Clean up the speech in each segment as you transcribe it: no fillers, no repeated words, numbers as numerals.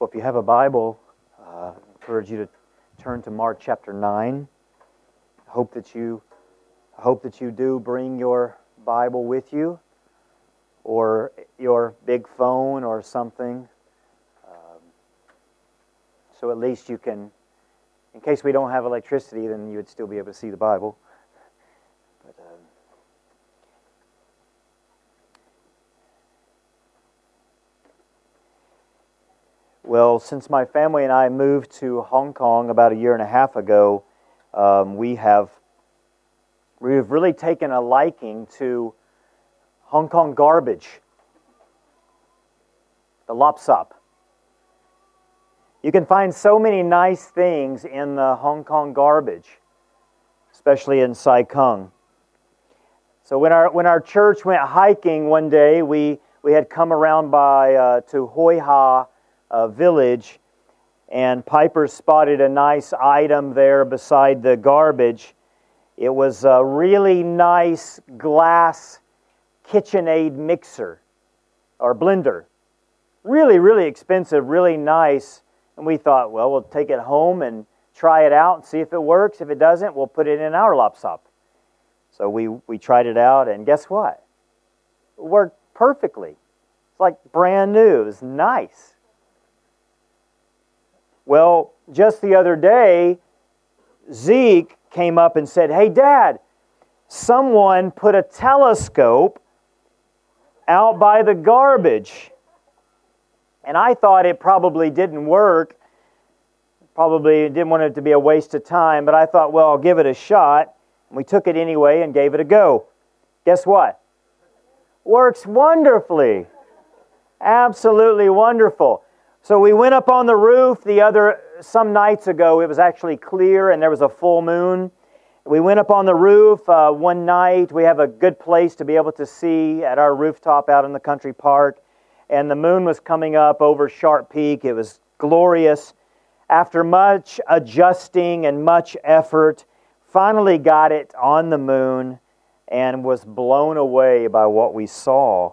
Well, if you have a Bible, I encourage you to turn to Mark chapter 9. I hope that you do bring your Bible with you, or your big phone or something, so at least you can, in case we don't have electricity, then you would still be able to see the Bible. But, well, since my family and I moved to Hong Kong about a year and a half ago, we've really taken a liking to Hong Kong garbage, the lop sup. You can find so many nice things in the Hong Kong garbage, especially in Sai Kung. So when our church went hiking one day, we had come around to Hoi Ha village, and Piper spotted a nice item there beside the garbage. It was a really nice glass KitchenAid mixer or blender. Really, really expensive, really nice. And we thought, well, we'll take it home and try it out and see if it works. If it doesn't, we'll put it in our lop sup. So we tried it out, and guess what? It worked perfectly. It's like brand new. It was nice. Well, just the other day, Zeke came up and said, "Hey, Dad, someone put a telescope out by the garbage." And I thought it probably didn't work. Probably didn't want it to be a waste of time, but I thought, well, I'll give it a shot. And we took it anyway and gave it a go. Guess what? Works wonderfully. Absolutely wonderful. So we went up on the roof some nights ago. It was actually clear and there was a full moon. We went up on the roof one night. We have a good place to be able to see at our rooftop out in the country park. And the moon was coming up over Sharp Peak. It was glorious. After much adjusting and much effort, finally got it on the moon and was blown away by what we saw.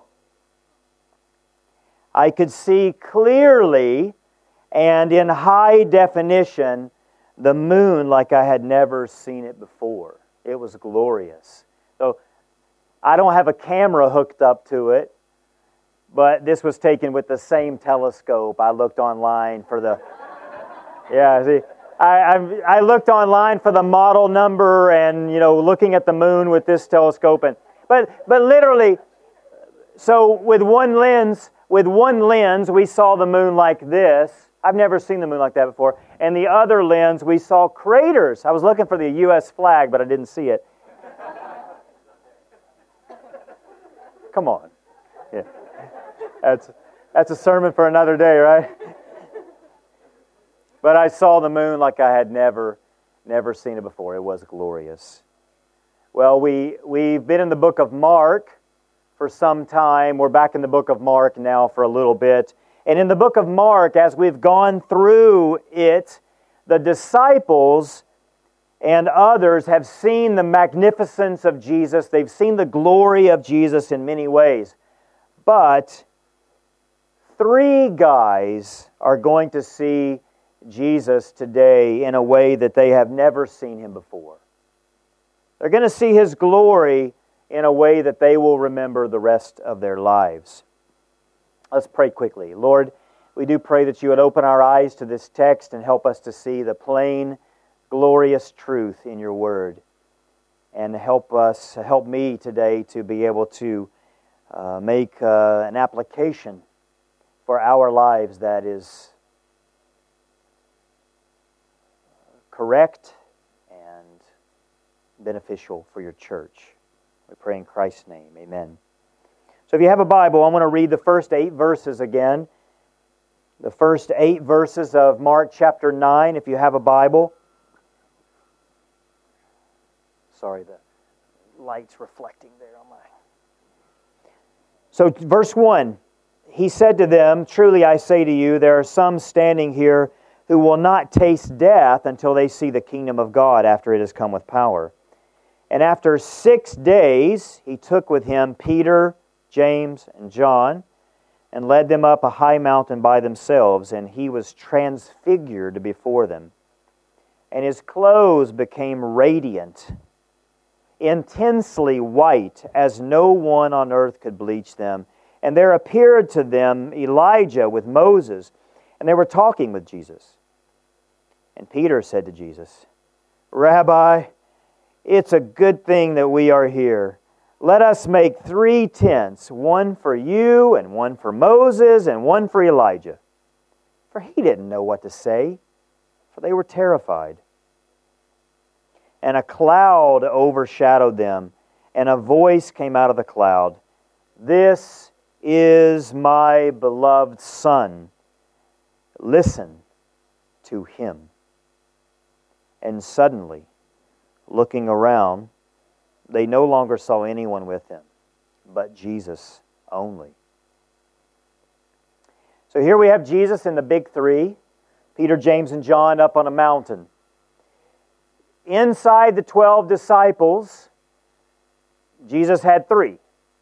I could see clearly and in high definition the moon like I had never seen it before. It was glorious. So I don't have a camera hooked up to it, but this was taken with the same telescope. I looked online for the... Yeah, see, I looked online for the model number and, looking at the moon with this telescope. But literally, so with one lens, we saw the moon like this. I've never seen the moon like that before. And the other lens, we saw craters. I was looking for the U.S. flag, but I didn't see it. Come on. Yeah. That's a sermon for another day, right? But I saw the moon like I had never seen it before. It was glorious. Well, we've been in the book of Mark for some time. We're back in the book of Mark now for a little bit. And in the book of Mark, as we've gone through it, the disciples and others have seen the magnificence of Jesus. They've seen the glory of Jesus in many ways. But 3 guys are going to see Jesus today in a way that they have never seen Him before. They're going to see His glory in a way that they will remember the rest of their lives. Let's pray quickly. Lord, we do pray that You would open our eyes to this text and help us to see the plain, glorious truth in Your Word. And help me today to be able to make an application for our lives that is correct and beneficial for Your church. We pray in Christ's name. Amen. So if you have a Bible, I'm going to read the first 8 verses again. The first 8 verses of Mark chapter 9, if you have a Bible. Sorry, the light's reflecting there on my... So verse 1, He said to them, "Truly I say to you, there are some standing here who will not taste death until they see the kingdom of God after it has come with power." And after 6 days, He took with Him Peter, James, and John, and led them up a high mountain by themselves, and He was transfigured before them. And His clothes became radiant, intensely white, as no one on earth could bleach them. And there appeared to them Elijah with Moses, and they were talking with Jesus. And Peter said to Jesus, Rabbi, it's a good thing that we are here. Let us make 3 tents, one for you, and one for Moses, and one for Elijah. For he didn't know what to say, for they were terrified. And a cloud overshadowed them, and a voice came out of the cloud. This is my beloved Son. Listen to Him. And suddenly, looking around, they no longer saw anyone with them, but Jesus only. So here we have Jesus and the big 3, Peter, James, and John up on a mountain. Inside the 12 disciples, Jesus had 3.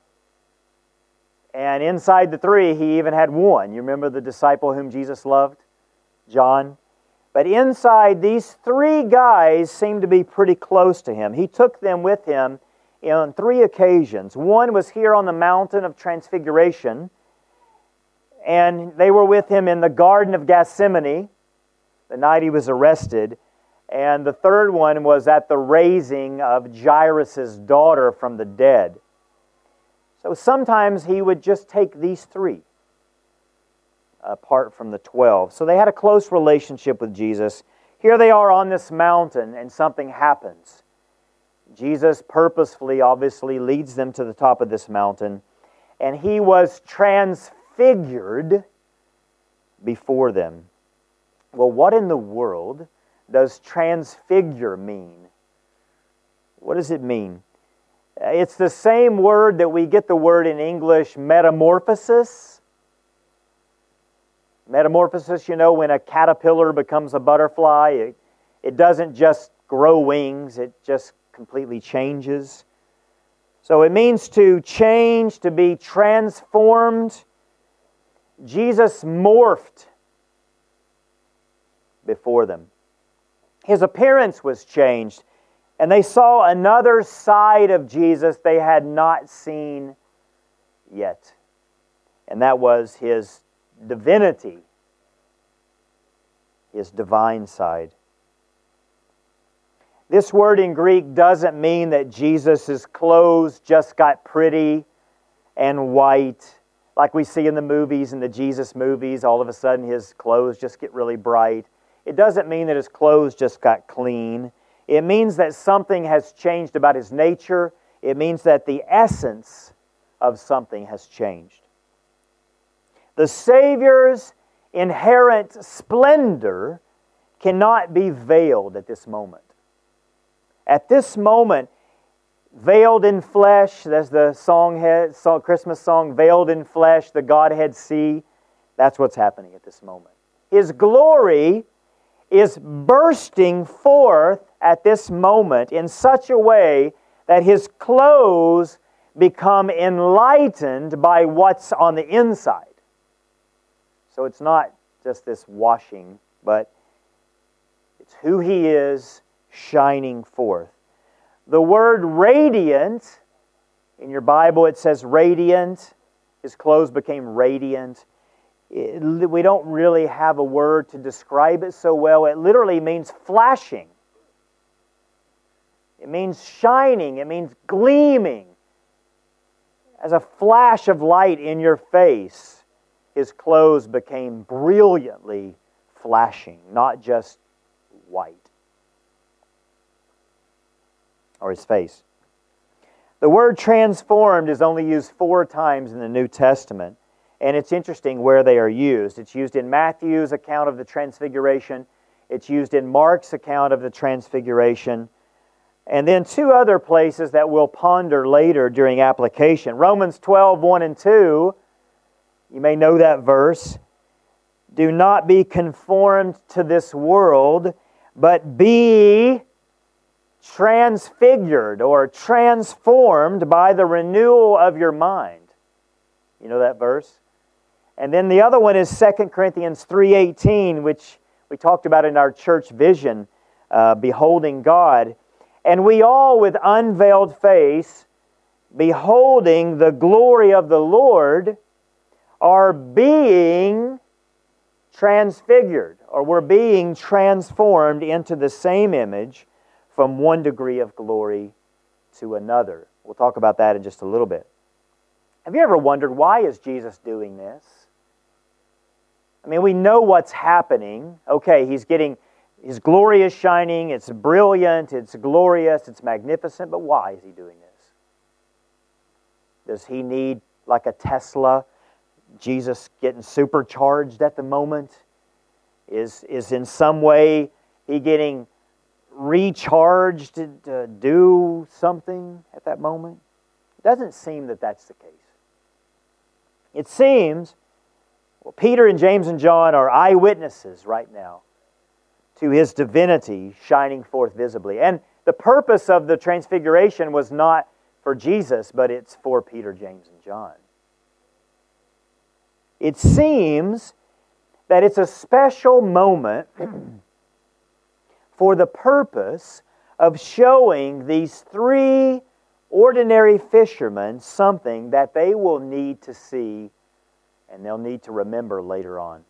And inside the 3, He even had 1. You remember the disciple whom Jesus loved? John. But inside, these 3 guys seemed to be pretty close to Him. He took them with Him on 3 occasions. One was here on the mountain of Transfiguration, and they were with Him in the Garden of Gethsemane, the night He was arrested. And the third one was at the raising of Jairus' daughter from the dead. So sometimes He would just take these 3 apart from the 12. So they had a close relationship with Jesus. Here they are on this mountain, and something happens. Jesus purposefully, obviously, leads them to the top of this mountain, and He was transfigured before them. Well, what in the world does transfigure mean? What does it mean? It's the same word that we get the word in English, metamorphosis. Metamorphosis, you know, when a caterpillar becomes a butterfly, it doesn't just grow wings, it just completely changes. So it means to change, to be transformed. Jesus morphed before them. His appearance was changed, and they saw another side of Jesus they had not seen yet. And that was His divinity, His divine side. This word in Greek doesn't mean that Jesus' clothes just got pretty and white, like we see in the movies, in the Jesus movies. All of a sudden His clothes just get really bright. It doesn't mean that His clothes just got clean. It means that something has changed about His nature. It means that the essence of something has changed. The Savior's inherent splendor cannot be veiled at this moment. At this moment, veiled in flesh, as the Christmas song, veiled in flesh, the Godhead see, that's what's happening at this moment. His glory is bursting forth at this moment in such a way that His clothes become enlightened by what's on the inside. So it's not just this washing, but it's who He is shining forth. The word radiant, in your Bible it says radiant. His clothes became radiant. We don't really have a word to describe it so well. It literally means flashing. It means shining. It means gleaming. As a flash of light in your face, His clothes became brilliantly flashing, not just white. Or His face. The word transformed is only used 4 times in the New Testament. And it's interesting where they are used. It's used in Matthew's account of the Transfiguration. It's used in Mark's account of the Transfiguration. And then 2 other places that we'll ponder later during application. Romans 12, 1 and 2. You may know that verse. Do not be conformed to this world, but be transfigured or transformed by the renewal of your mind. You know that verse? And then the other one is 2 Corinthians 3:18, which we talked about in our church vision, beholding God. And we all with unveiled face, beholding the glory of the Lord, are being transfigured, or we're being transformed into the same image from one degree of glory to another. We'll talk about that in just a little bit. Have you ever wondered, why is Jesus doing this? I mean, we know what's happening. Okay, His glory is shining, it's brilliant, it's glorious, it's magnificent, but why is He doing this? Does He need, like a Tesla, Jesus getting supercharged at the moment? Is in some way He getting recharged to do something at that moment? It doesn't seem that that's the case. It seems, well, Peter and James and John are eyewitnesses right now to His divinity shining forth visibly. And the purpose of the transfiguration was not for Jesus, but it's for Peter, James, and John. It seems that it's a special moment for the purpose of showing these three ordinary fishermen something that they will need to see and they'll need to remember later on.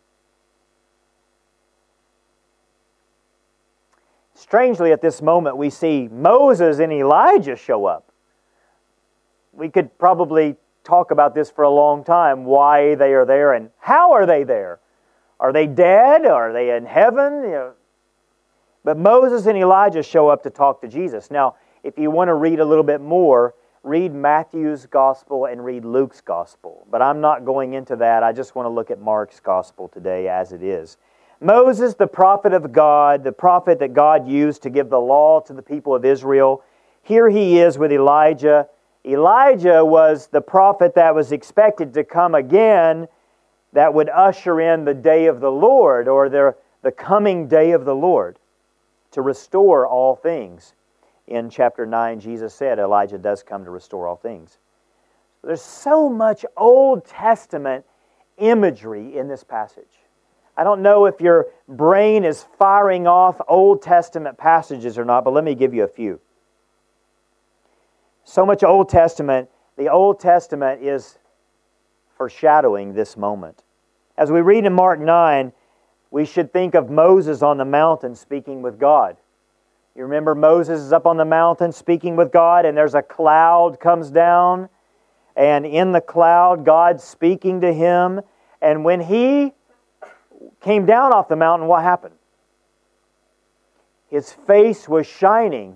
Strangely, at this moment, we see Moses and Elijah show up. We could probably talk about this for a long time, why they are there and how are they there. Are they dead? Are they in heaven? But Moses and Elijah show up to talk to Jesus. Now, if you want to read a little bit more, read Matthew's Gospel and read Luke's Gospel. But I'm not going into that. I just want to look at Mark's Gospel today as it is. Moses, the prophet of God, the prophet that God used to give the law to the people of Israel. Here he is with Elijah. Elijah was the prophet that was expected to come again that would usher in the day of the Lord, or the coming day of the Lord, to restore all things. In chapter 9, Jesus said Elijah does come to restore all things. There's so much Old Testament imagery in this passage. I don't know if your brain is firing off Old Testament passages or not, but let me give you a few. So much Old Testament. The Old Testament is foreshadowing this moment. As we read in Mark 9, we should think of Moses on the mountain speaking with God. You remember Moses is up on the mountain speaking with God, and there's a cloud comes down, and in the cloud God's speaking to him. And when he came down off the mountain, what happened? His face was shining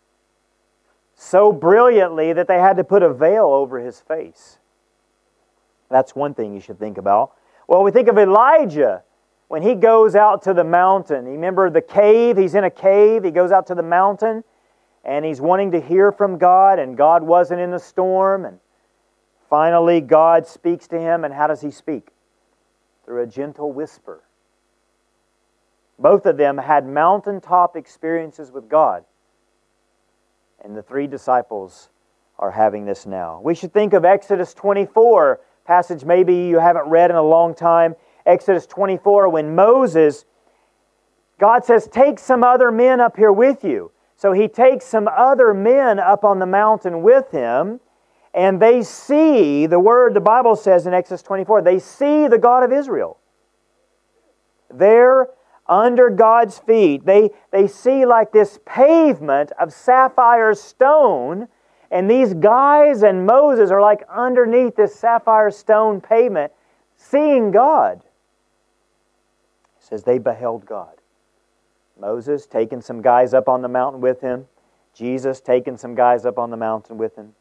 so brilliantly that they had to put a veil over his face. That's one thing you should think about. Well, we think of Elijah when he goes out to the mountain. You remember the cave? He's in a cave. He goes out to the mountain and he's wanting to hear from God, and God wasn't in the storm. And finally, God speaks to him. And how does He speak? Through a gentle whisper. Both of them had mountaintop experiences with God. And the three disciples are having this now. We should think of Exodus 24, passage maybe you haven't read in a long time. Exodus 24, when Moses, God says, take some other men up here with you. So He takes some other men up on the mountain with Him, and they see, the Bible says in Exodus 24, they see the God of Israel. They're under God's feet. They see like this pavement of sapphire stone, and these guys and Moses are like underneath this sapphire stone pavement, seeing God. It says they beheld God. Moses taking some guys up on the mountain with him. Jesus taking some guys up on the mountain with him.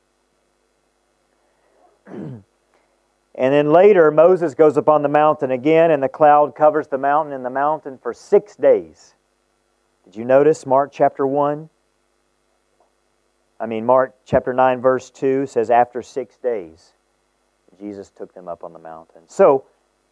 And then later, Moses goes up on the mountain again, and the cloud covers the mountain and the mountain for 6 days. Did you notice Mark chapter 9 verse 2 says, after 6 days, Jesus took them up on the mountain. So,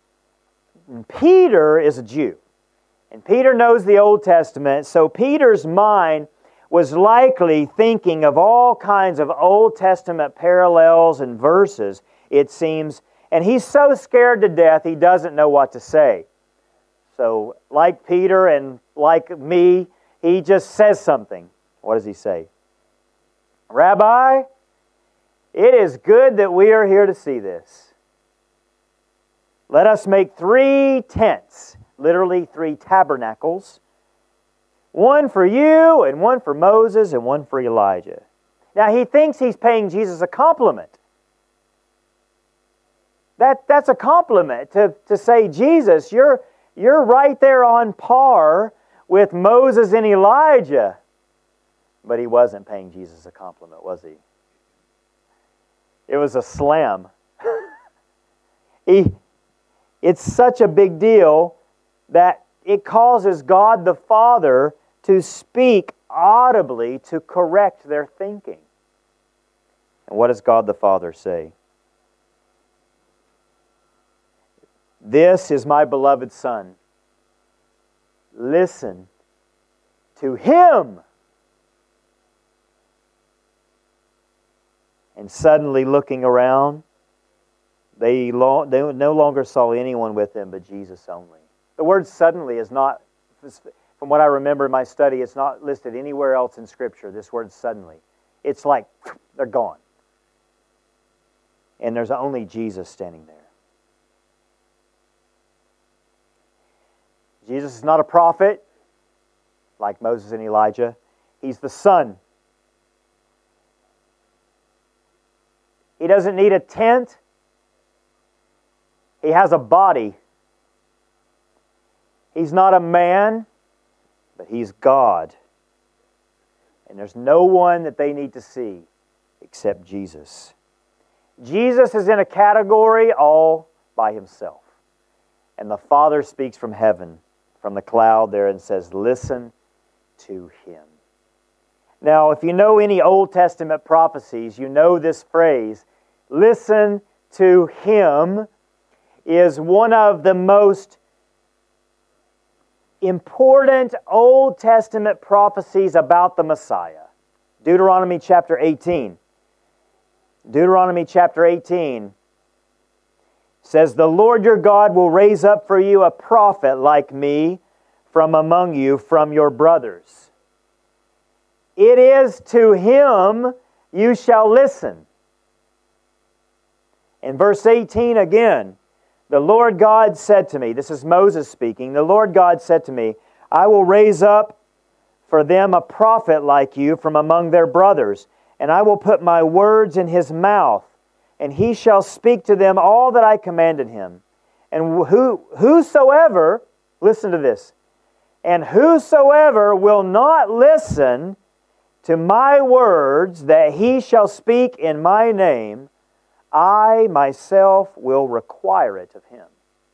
Peter is a Jew. And Peter knows the Old Testament, so Peter's mind was likely thinking of all kinds of Old Testament parallels and verses, it seems, And he's so scared to death, he doesn't know what to say. So, like Peter and like me, he just says something. What does he say? Rabbi, it is good that we are here to see this. Let us make 3 tents, literally 3 tabernacles, one for you, and one for Moses, and one for Elijah. Now, he thinks he's paying Jesus a compliment. That's a compliment to say, Jesus, you're right there on par with Moses and Elijah. But he wasn't paying Jesus a compliment, was he? It was a slam. It's such a big deal that it causes God the Father to speak audibly to correct their thinking. And what does God the Father say? This is my beloved Son. Listen to Him. And suddenly looking around, they no longer saw anyone with them but Jesus only. The word suddenly is not, from what I remember in my study, it's not listed anywhere else in Scripture, this word suddenly. It's like, they're gone. And there's only Jesus standing there. Jesus is not a prophet, like Moses and Elijah. He's the Son. He doesn't need a tent. He has a body. He's not a man, but He's God. And there's no one that they need to see except Jesus. Jesus is in a category all by Himself. And the Father speaks from heaven, from the cloud there, and says, listen to Him. Now, if you know any Old Testament prophecies, you know this phrase, listen to Him, is one of the most important Old Testament prophecies about the Messiah. Deuteronomy chapter 18. Deuteronomy chapter 18 says, the Lord your God will raise up for you a prophet like me from among you, from your brothers. It is to him you shall listen. In verse 18 again, the Lord God said to me, this is Moses speaking, the Lord God said to me, I will raise up for them a prophet like you from among their brothers, and I will put my words in his mouth, and he shall speak to them all that I commanded him. And whosoever, listen to this, and whosoever will not listen to my words that he shall speak in my name, I myself will require it of him.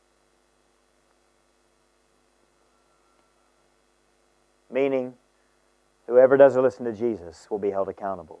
Meaning, whoever doesn't listen to Jesus will be held accountable.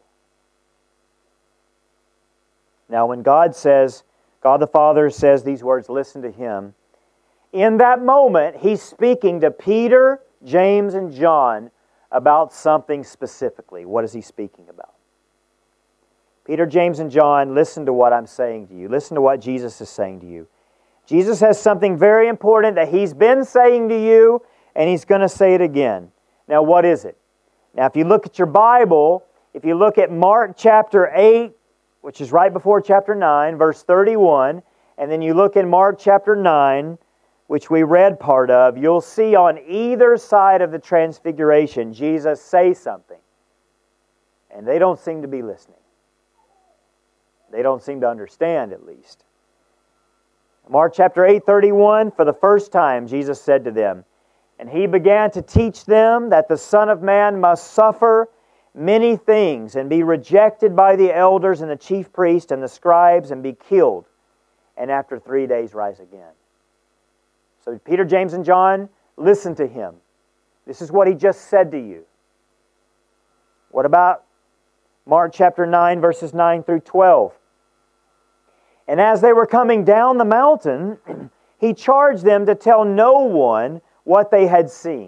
Now, when God the Father says these words, listen to Him, in that moment, He's speaking to Peter, James, and John about something specifically. What is He speaking about? Peter, James, and John, listen to what I'm saying to you. Listen to what Jesus is saying to you. Jesus has something very important that He's been saying to you, and He's going to say it again. Now, what is it? Now, if you look at your Bible, if you look at Mark chapter 8, which is right before chapter 9, verse 31, and then you look in Mark chapter 9, which we read part of, you'll see on either side of the transfiguration, Jesus say something. And they don't seem to be listening. They don't seem to understand, at least. Mark chapter 8:31, for the first time, Jesus said to them, and He began to teach them that the Son of Man must suffer many things and be rejected by the elders and the chief priests and the scribes and be killed, and after 3 days rise again. So Peter, James, and John, listen to Him. This is what He just said to you. What about Mark chapter 9, verses 9 through 12? And as they were coming down the mountain, He charged them to tell no one what they had seen,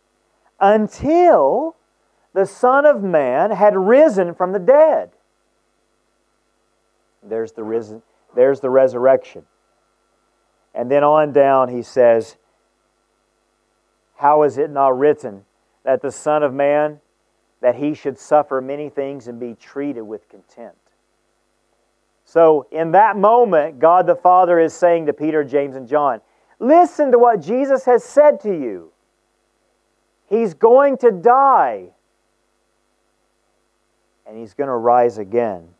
until the Son of Man had risen from the dead. There's the risen. There's the resurrection. And then on down he says, how is it not written that the Son of Man, that He should suffer many things and be treated with contempt? So in that moment, God the Father is saying to Peter, James, and John, listen to what Jesus has said to you. He's going to die. And He's going to rise again.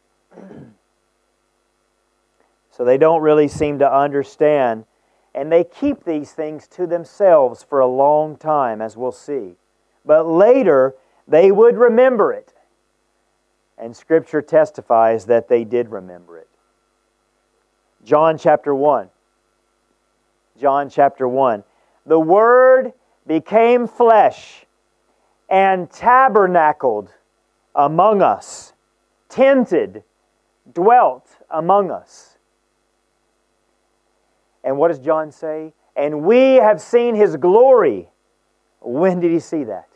So they don't really seem to understand. And they keep these things to themselves for a long time, as we'll see. But later, they would remember it. And Scripture testifies that they did remember it. John chapter 1. John chapter 1. The Word became flesh and tabernacled among us, tented, dwelt among us. And what does John say? And we have seen His glory. When did he see that?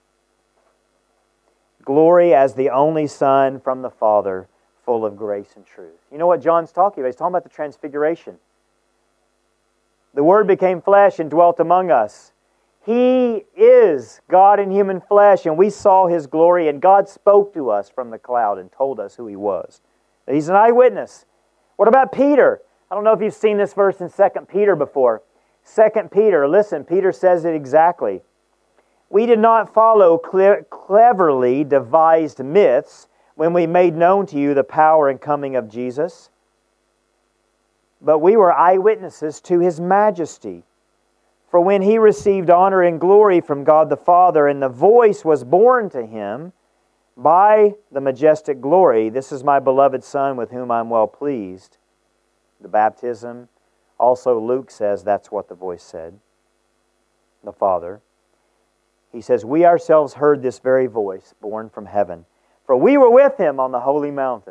Glory as the only Son from the Father, full of grace and truth. You know what John's talking about? He's talking about the transfiguration. The Word became flesh and dwelt among us. He is God in human flesh, and we saw His glory, and God spoke to us from the cloud and told us who He was. He's an eyewitness. What about Peter? I don't know if you've seen this verse in 2 Peter before. 2 Peter, listen, Peter says it exactly. We did not follow cleverly devised myths when we made known to you the power and coming of Jesus, but we were eyewitnesses to His majesty. For when He received honor and glory from God the Father, and the voice was borne to Him by the majestic glory, this is my beloved Son with whom I am well pleased. The baptism, also Luke says that's what the voice said, the Father. He says, we ourselves heard this very voice born from heaven, for we were with Him on the holy mountain.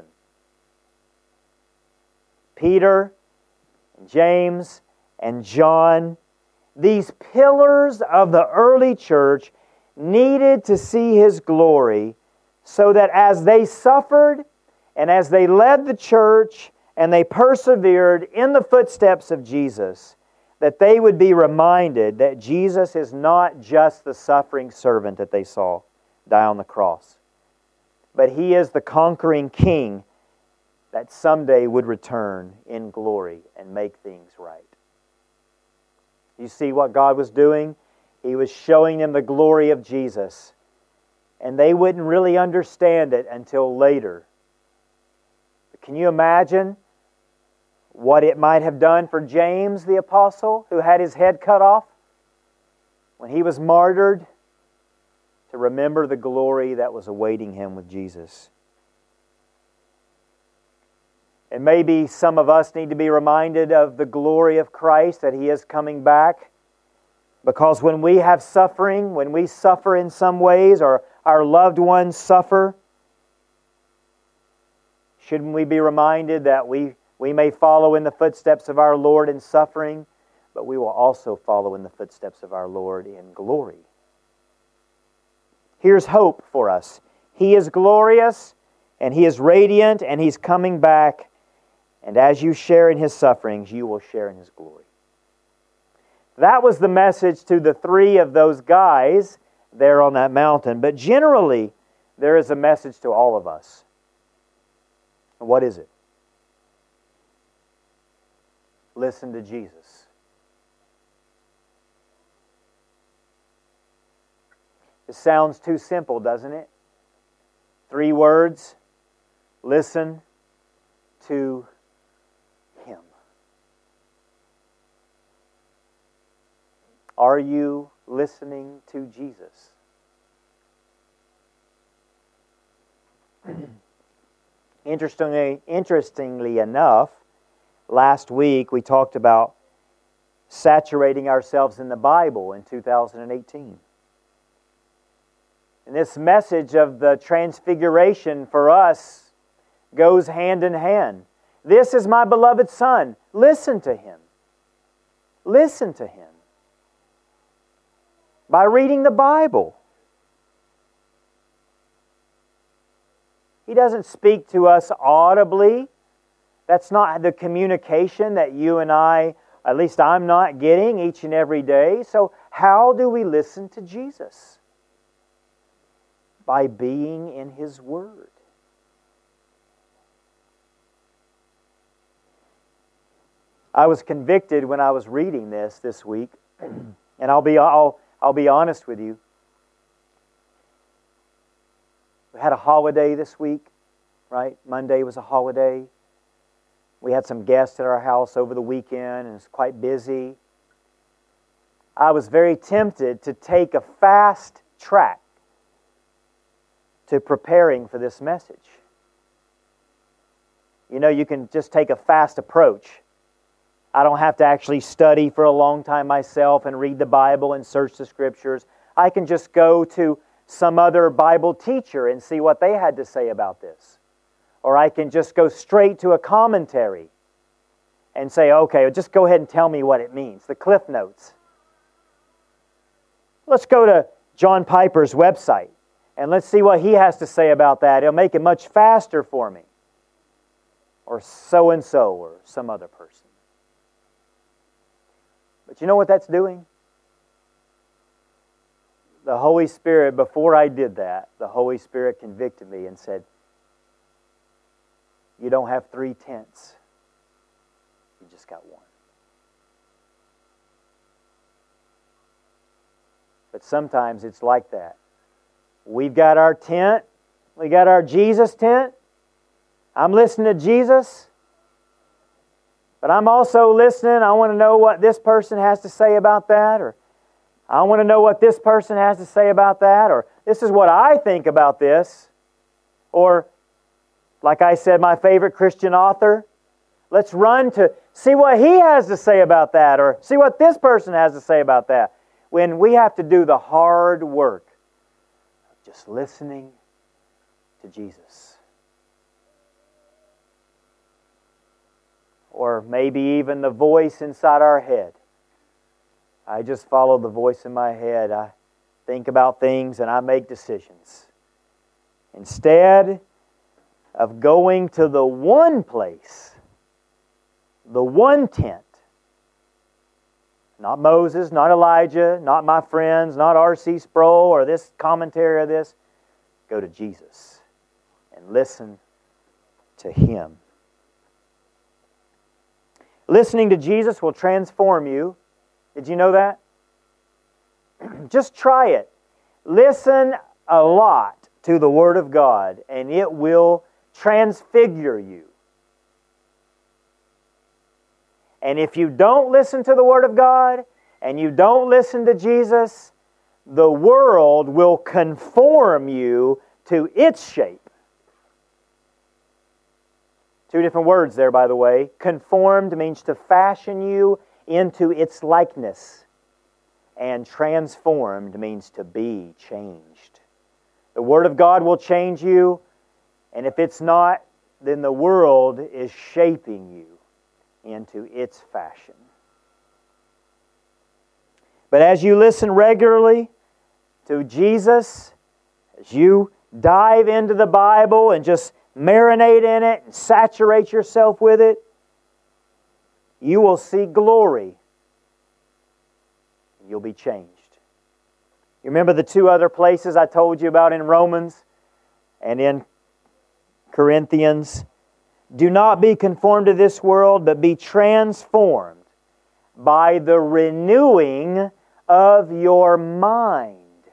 Peter, James, and John, these pillars of the early church, needed to see His glory so that as they suffered and as they led the church and they persevered in the footsteps of Jesus, that they would be reminded that Jesus is not just the suffering servant that they saw die on the cross, but He is the conquering King that someday would return in glory and make things right. You see what God was doing? He was showing them the glory of Jesus, and they wouldn't really understand it until later. But can you imagine what it might have done for James the apostle, who had his head cut off when he was martyred, to remember the glory that was awaiting him with Jesus? And maybe some of us need to be reminded of the glory of Christ, that He is coming back. Because when we have suffering, when we suffer in some ways, or our loved ones suffer, shouldn't we be reminded that we may follow in the footsteps of our Lord in suffering, but we will also follow in the footsteps of our Lord in glory? Here's hope for us. He is glorious, and He is radiant, and He's coming back. And as you share in His sufferings, you will share in His glory. That was the message to the three of those guys there on that mountain. But generally, there is a message to all of us. And what is it? Listen to Jesus. It sounds too simple, doesn't it? 3 words. Listen to Him. Are you listening to Jesus? Interestingly enough, last week we talked about saturating ourselves in the Bible in 2018. And this message of the transfiguration for us goes hand in hand. This is my beloved Son. Listen to Him. Listen to Him. By reading the Bible. He doesn't speak to us audibly That's not the communication that you and I, at least I'm not getting each and every day. So how do we listen to Jesus? By being in His Word. I was convicted when I was reading this week, and I'll be honest with you. We had a holiday this week, right? Monday was a holiday. We had some guests at our house over the weekend, and it's quite busy. I was very tempted to take a fast track to preparing for this message. You know, you can just take a fast approach. I don't have to actually study for a long time myself and read the Bible and search the Scriptures. I can just go to some other Bible teacher and see what they had to say about this. Or I can just go straight to a commentary and say, okay, just go ahead and tell me what it means, the Cliff Notes. Let's go to John Piper's website and let's see what he has to say about that. It'll make it much faster for me. Or so-and-so or some other person. But you know what that's doing? The Holy Spirit, before I did that, the Holy Spirit convicted me and said, you don't have 3 tenths. You just got 1. But sometimes it's like that. We've got our tent. We got our Jesus tent. I'm listening to Jesus. But I'm also listening. I want to know what this person has to say about that. Or I want to know what this person has to say about that. Or this is what I think about this. Or, like I said, my favorite Christian author. Let's run to see what he has to say about that. Or see what this person has to say about that. When we have to do the hard work of just listening to Jesus. Or maybe even the voice inside our head. I just follow the voice in my head. I think about things and I make decisions. Instead of going to the one place, the one tent, not Moses, not Elijah, not my friends, not R.C. Sproul or this commentary or this, go to Jesus and listen to Him. Listening to Jesus will transform you. Did you know that? Just try it. Listen a lot to the Word of God, and it will transfigure you. And if you don't listen to the Word of God, and you don't listen to Jesus, the world will conform you to its shape. 2 different words there, by the way. Conformed means to fashion you into its likeness. And transformed means to be changed. The Word of God will change you, and if it's not, then the world is shaping you into its fashion. But as you listen regularly to Jesus, as you dive into the Bible and just marinate in it and saturate yourself with it, you will see glory. You'll be changed. You remember the 2 other places I told you about in Romans and in Corinthians? Do not be conformed to this world, but be transformed by the renewing of your mind.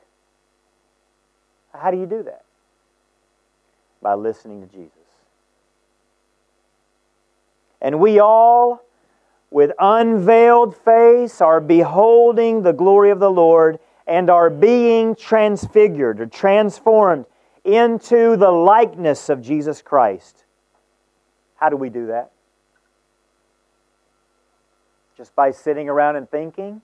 How do you do that? By listening to Jesus. And we all, with unveiled face, are beholding the glory of the Lord and are being transfigured or transformed into the likeness of Jesus Christ. How do we do that? Just by sitting around and thinking?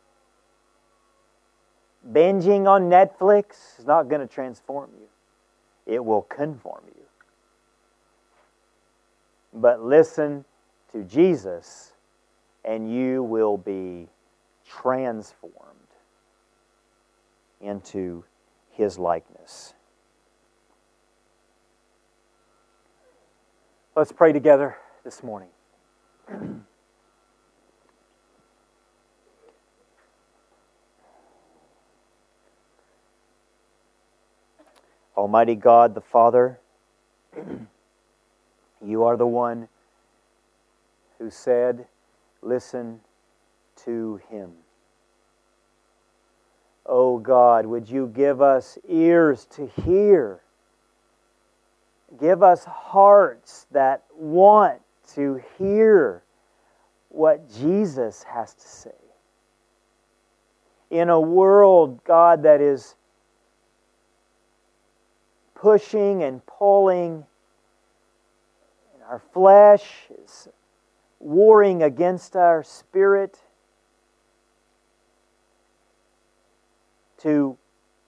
Binging on Netflix is not going to transform you. It will conform you. But listen to Jesus and you will be transformed into His likeness. Let's pray together. this morning. Almighty God, the Father, You are the one who said, listen to Him. Oh God, would You give us ears to hear? Give us hearts that want to hear what Jesus has to say. In a world, God, that is pushing and pulling, and our flesh is warring against our spirit, to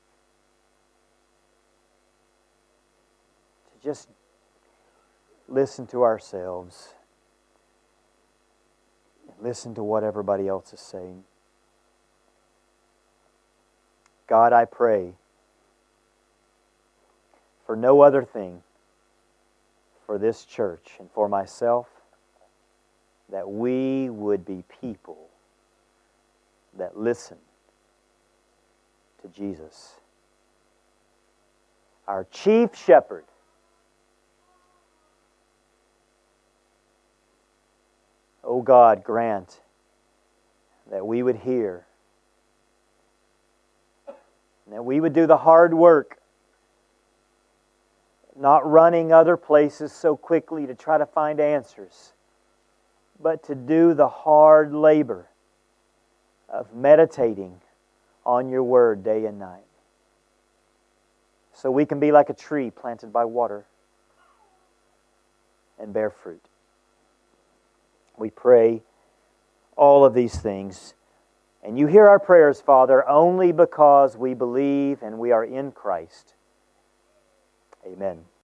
just listen to ourselves, listen to what everybody else is saying. God, I pray for no other thing, for this church and for myself, that we would be people that listen to Jesus, our chief shepherd. Oh God, grant that we would hear, and that we would do the hard work, not running other places so quickly to try to find answers, but to do the hard labor of meditating on Your Word day and night, so we can be like a tree planted by water and bear fruit. We pray all of these things, and You hear our prayers, Father, only because we believe and we are in Christ. Amen.